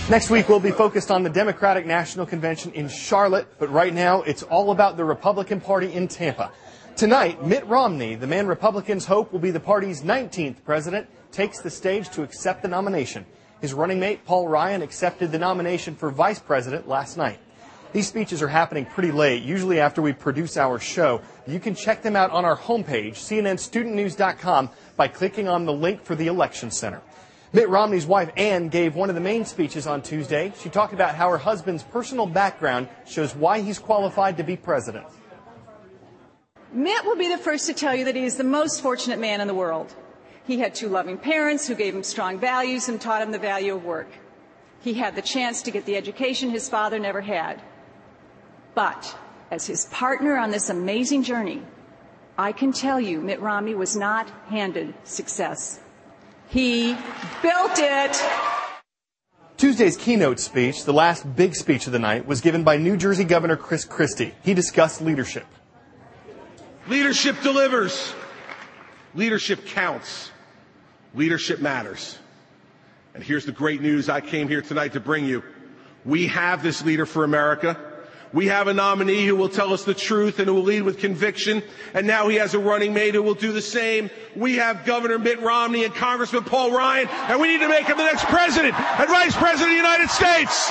Next week, we'll be focused on the Democratic National Convention in Charlotte, but right now, it's all about the Republican Party in Tampa. Tonight, Mitt Romney, the man Republicans hope will be the party's 19th president, takes the stage to accept the nomination. His running mate, Paul Ryan, accepted the nomination for vice president last night. These speeches are happening pretty late, usually after we produce our show. You can check them out on our homepage, cnnstudentnews.com, by clicking on the link for the Election Center. Mitt Romney's wife, Ann, gave one of the main speeches on Tuesday. She talked about how her husband's personal background shows why he's qualified to be president. Mitt will be the first to tell you that he is the most fortunate man in the world. He had two loving parents who gave him strong values and taught him the value of work. He had the chance to get the education his father never had. But as his partner on this amazing journey, I can tell you Mitt Romney was not handed success. He built it. Tuesday's keynote speech, the last big speech of the night, was given by New Jersey Governor Chris Christie. He discussed leadership. Leadership delivers. Leadership counts. Leadership matters. And here's the great news I came here tonight to bring you. We have this leader for America. We have a nominee who will tell us the truth and who will lead with conviction. And now he has a running mate who will do the same. We have Governor Mitt Romney and Congressman Paul Ryan, and we need to make him the next president and vice president of the United States.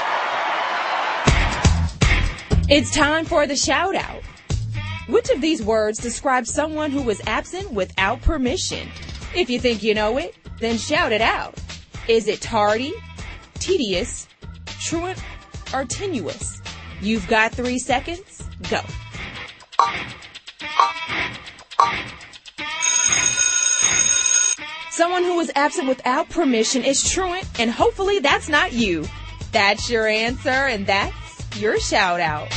It's time for the shout out. Which of these words describes someone who was absent without permission? If you think you know it, then shout it out. Is it tardy, tedious, truant, or tenuous? You've got 3 seconds. Go. Someone who was absent without permission is truant, and hopefully that's not you. That's your answer, and that's your shout out.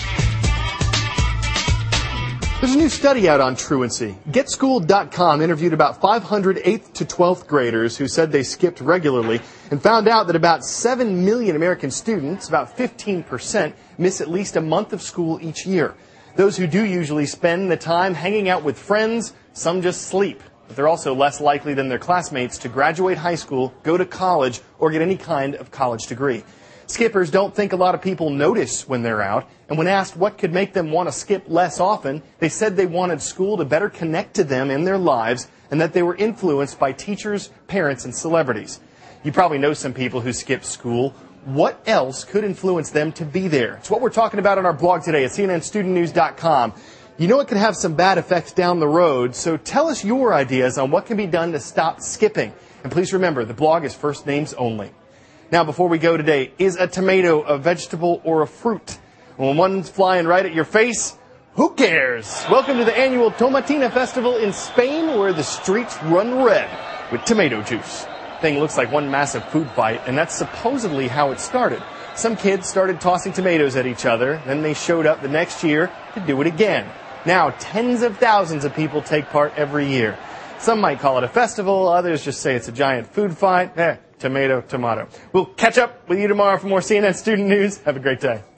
There's a new study out on truancy. GetSchooled.com interviewed about 500 8th to 12th graders who said they skipped regularly and found out that about 7 million American students, about 15%, miss at least a month of school each year. Those who do usually spend the time hanging out with friends, some just sleep. But they're also less likely than their classmates to graduate high school, go to college, or get any kind of college degree. Skippers don't think a lot of people notice when they're out, and when asked what could make them want to skip less often, they said they wanted school to better connect to them in their lives and that they were influenced by teachers, parents, and celebrities. You probably know some people who skip school. What else could influence them to be there? It's what we're talking about on our blog today at cnnstudentnews.com. You know it could have some bad effects down the road, so tell us your ideas on what can be done to stop skipping. And please remember, the blog is first names only. Now, before we go today, is a tomato a vegetable or a fruit? When one's flying right at your face, who cares? Welcome to the annual Tomatina Festival in Spain, where the streets run red with tomato juice. Thing looks like one massive food fight, and that's supposedly how it started. Some kids started tossing tomatoes at each other, then they showed up the next year to do it again. Now, tens of thousands of people take part every year. Some might call it a festival, others just say it's a giant food fight. Tomato, tomato. We'll catch up with you tomorrow for more CNN Student News. Have a great day.